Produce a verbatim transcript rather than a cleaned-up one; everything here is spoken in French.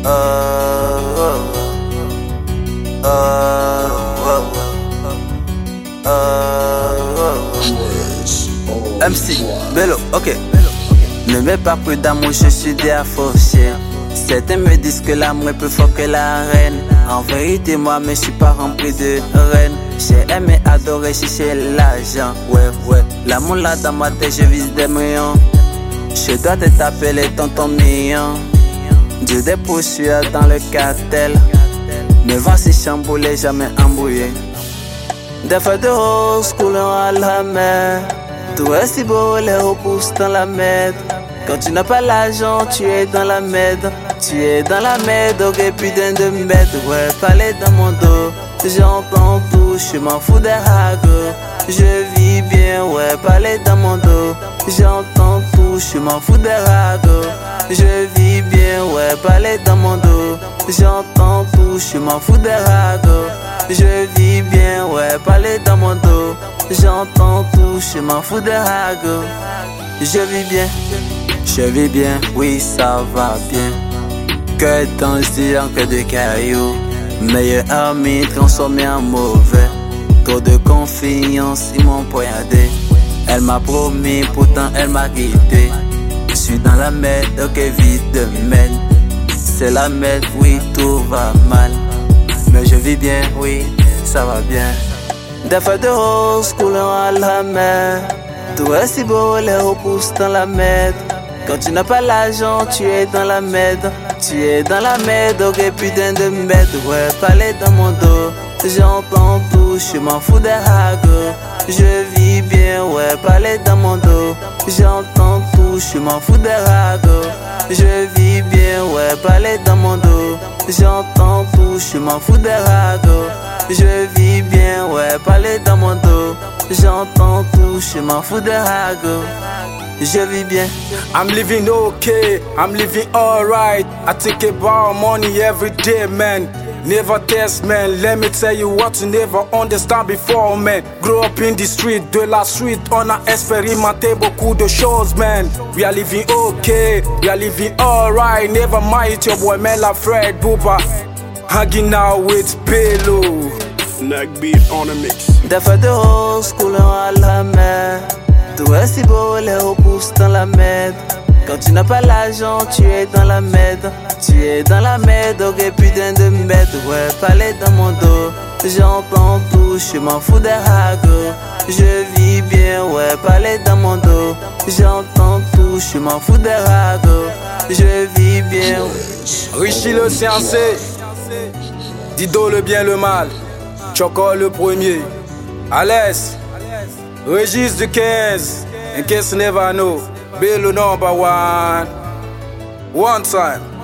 Oh, oh, oh, oh, oh, oh. M C, Bello, ok. Ne mets pas peu d'amour, je suis défauché. Certains me disent que l'amour est plus fort que la reine. En vérité, moi, mais je suis pas rempli de reine. J'ai aimé, adoré, chercher l'argent. Ouais, ouais. L'amour là dans ma tête, je vise des millions. Je dois te t'appeler tonton million. Dieu des poursuivants dans le cartel. Me voici chamboulé, jamais embrouillé. Des feux de rose coulant à la mer. Tout est si beau, les repousses dans la merde. Quand tu n'as pas l'argent, tu es dans la merde. Tu es dans la merde, ok putain de merde. Ouais, parler dans mon dos, j'entends tout, je m'en fous des ragots. Je vis bien, ouais, parler dans mon dos, j'entends tout, je m'en fous des ragots. Je vis bien, ouais, parler dans mon dos, j'entends tout, je m'en fous des ragots. Je vis bien, ouais, parler dans mon dos, j'entends tout, je m'en fous des ragots. Je vis bien, je vis bien, oui ça va bien. Que d'anges disant que de cailloux, meilleur ami transformé en mauvais. Trop de confiance, ils m'ont poignardé. Elle m'a promis, pourtant elle m'a quitté. Je suis dans la merde, ok vite de merde. C'est la merde, oui tout va mal. Mais je vis bien, oui ça va bien. Des feux de rose coulant à la mer. Tout est si beau, les repousses dans la merde. Quand tu n'as pas l'argent, tu es dans la merde. Tu es dans la merde, ok putain de merde. Ouais, parler dans mon dos, j'entends tout, je m'en fous des ragots. Je vis bien, ouais, parler dans mon dos, j'entends tout, je m'en fous des ragots. Je vis bien, ouais, parler dans mon dos, j'entends tout, je m'en fous des ragots. Je vis bien, ouais, parler dans mon dos, j'entends tout, je m'en fous des ragots. Je vis bien. I'm living okay, I'm living alright. I think about money every day, man. Never test, man. Let me tell you what you never understand before, man. Grow up in the street, de la street, on a expérimenté beaucoup de choses, man. We are living okay, we are living alright. Never mind your boy, man, la Fred Booba. Hanging out with Bello. Neck beat on the mix. Des feux de rose coulant à la mer. Tout est si beau, les repousses dans la merde. Quand tu n'as pas l'argent, tu es dans la merde. Tu es dans la merde, ok putain de merde. Ouais, parler dans mon dos, j'entends tout, je m'en fous des ragots. Je vis bien, ouais, parler dans mon dos, j'entends tout, je m'en fous des ragots. Je vis bien. Richie le sciencé, Dido le bien le mal, Choco le premier, Alès, Régis du quinze, in case you never know, Bello number one, one time.